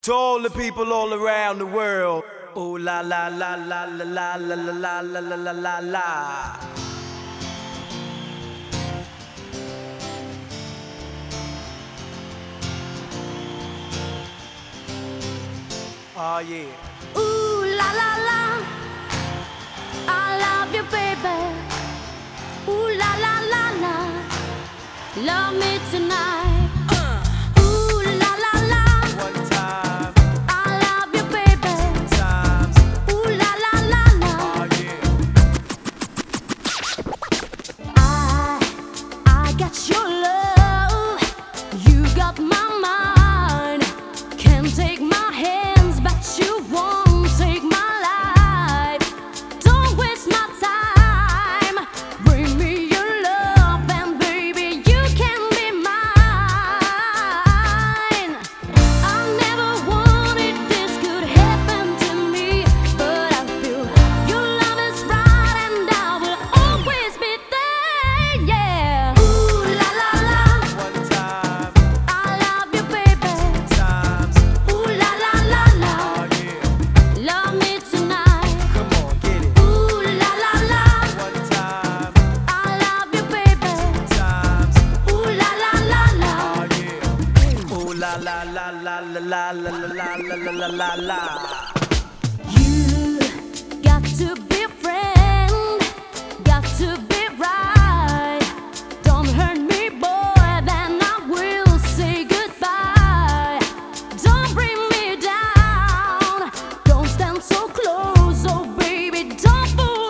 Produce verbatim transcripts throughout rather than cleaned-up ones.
To all the people all around the world. Ooh la la la la la la la la la la la la la. Oh yeah. Ooh la la la, I love you, baby. Ooh la la la la, love me tonight. Ooh la la la, One time, I love you, baby. two times. Ooh la la la la, Oh yeah. I I got your love, you got my mind. Can't take my hands, but you won't take my life. Don't waste my time. Bring me your love, and baby, you can be mine. I never wanted this could happen to me, but I feel your love is right, and I will always be there. Yeah. Ooh la la la, One time, I love you, baby. two times. Ooh la la la la, Oh yeah. love me tonight. Come on, get it. Ooh la la la, One time, I love you, baby. two times. Ooh la la la la, Oh yeah. Ooh la la la la la la la la la la la la. you got to be a friend, got to be right. Don't hurt me, boy, then I will say goodbye. Don't bring me down, don't stand so close, oh baby, don't fool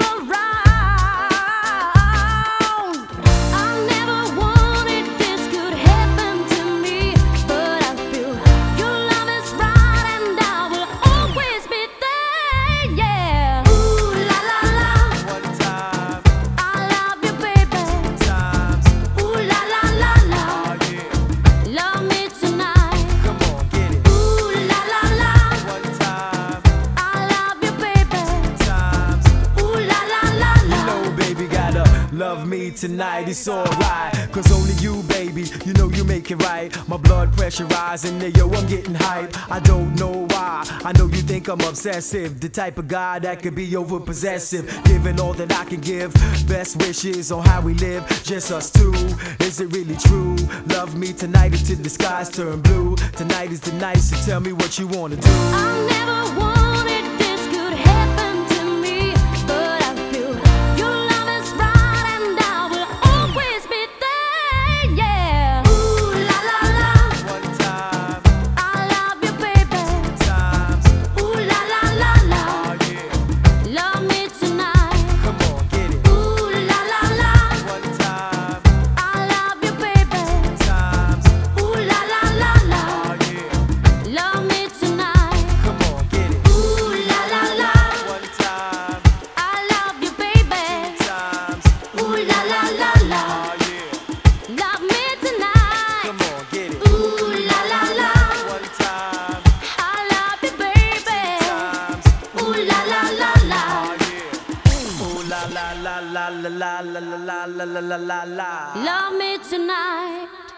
around. I never wanted this could happen to me, but I feel your love is right, and I will always be there. Yeah. Ooh la la la, One time, I love you, baby. two times. Ooh la la la la, Oh yeah. love me tonight. Come on, get it. Ooh la la la, One time, I love you, baby. two times. Ooh la la la You la. know, baby, gotta love me tonight. It's alright, cause only you, baby, you know you make it right. My blood pressure rising, yeah, yo, I'm getting hype. I don't know why, I know you think I'm obsessive, the type of guy that could be over possessive, giving all that I can give. Best wishes on how we live, just us two. Is it really true? Love me tonight until the skies turn blue. Tonight is the night, so tell me what you wanna do. I never wanted this could happen to me, but I feel your love is right, and I will always be there. Yeah. Ooh la la la, One time, I love you, baby. two times. Ooh la la la la, Oh yeah. love me tonight. Come on, get it. Ooh la la la, One time, I love you, baby. two times. Ooh la la la la, Oh yeah. love me tonight. Come on, get it. Ooh la la la, One time, I love you, baby. times. Ooh la la la la, Oh yeah. love me tonight. Come on, get it. Ooh la la la, One time, I love you, baby. times. Ooh la la la la, Oh yeah. Ooh la la la la la la la la la la la la la. love me tonight.